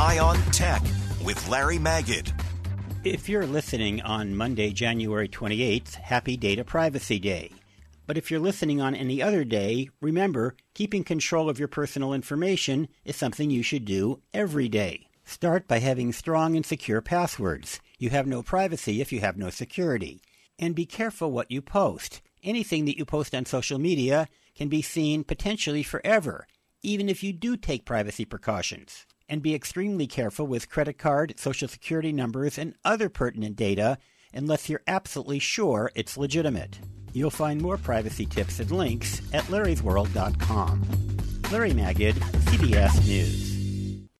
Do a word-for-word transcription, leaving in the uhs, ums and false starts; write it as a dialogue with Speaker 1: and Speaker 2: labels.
Speaker 1: Eye on Tech with Larry Magid.
Speaker 2: If you're listening on Monday, January twenty-eighth, happy Data Privacy Day. But if you're listening on any other day, remember, keeping control of your personal information is something you should do every day. Start by having strong and secure passwords. You have no privacy if you have no security. And be careful what you post. Anything that you post on social media can be seen potentially forever, even if you do take privacy precautions. And be extremely careful with credit card, social security numbers, and other pertinent data unless you're absolutely sure it's legitimate. You'll find more privacy tips and links at larrys world dot com. Larry Magid, C B S News.